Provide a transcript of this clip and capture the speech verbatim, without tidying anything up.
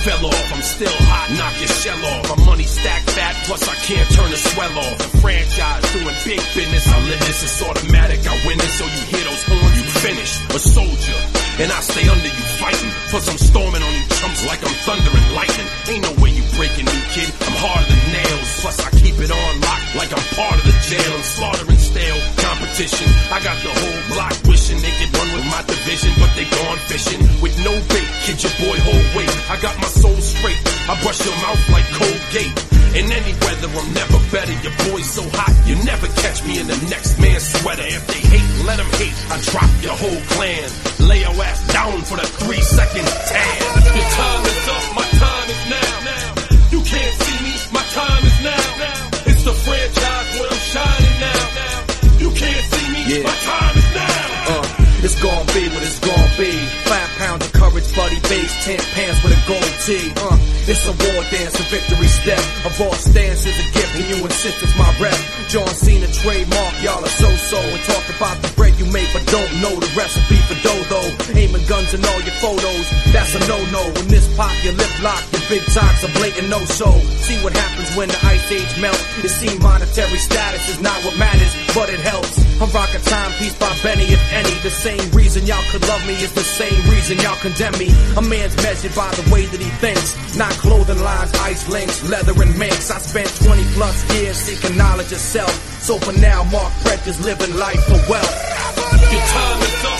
fell off. I'm still hot, knock your shell off. My money stacked fat, plus I can't turn the swell off. The franchise doing big business, I live this, it's automatic, I win it. So you hear those horns, you finish. A soldier, and I stay under you fighting. Plus I'm storming on you chumps like I'm thunder and lightning. Ain't no way you breaking me, kid, I'm harder than nails. Plus I keep it on lock like I'm part of the jail. I'm slaughtering stale competition. I got the whole block wishing they could run with my division, but they gone fishing with no bait. Kid, your boy hold weight. I got my soul straight. I brush your mouth like Colgate. In any weather, I'm never better. Your boy's so hot, you never catch me in the next man's sweater. If they hate, let them hate. I drop your whole clan. Lay your ass down for the three second tan. Your time is up, my time is now. You can't see me, my time is now. It's the franchise where I'm shining now. You can't see me, yeah. My time is now. Uh, it's gon' be what it's gon' be. Five pounds of courage, buddy base, ten pants with a gold tee. Uh, it's a war dance, a victory step. A raw stance is a gift, and you insist it's my rep. John Cena trademark, y'all are so-so. And talk about the bread you make, but don't know the recipe for dodo. Aiming guns in all your photos, that's a no-no. When this pop, your lip lock, your big talks a blatant no-so. See what happens when the ice age melts. It seems monetary status is not what matters, but it helps. I'm rocking Timepiece by Benny, if any. The same reason y'all could love me is the same reason y'all condemn me. A man's measured by the way that he thinks, not clothing lines, ice links, leather and minks. I spent twenty plus years seeking knowledge of self. So for now, Mark Fred is living life for wealth. Your time is up.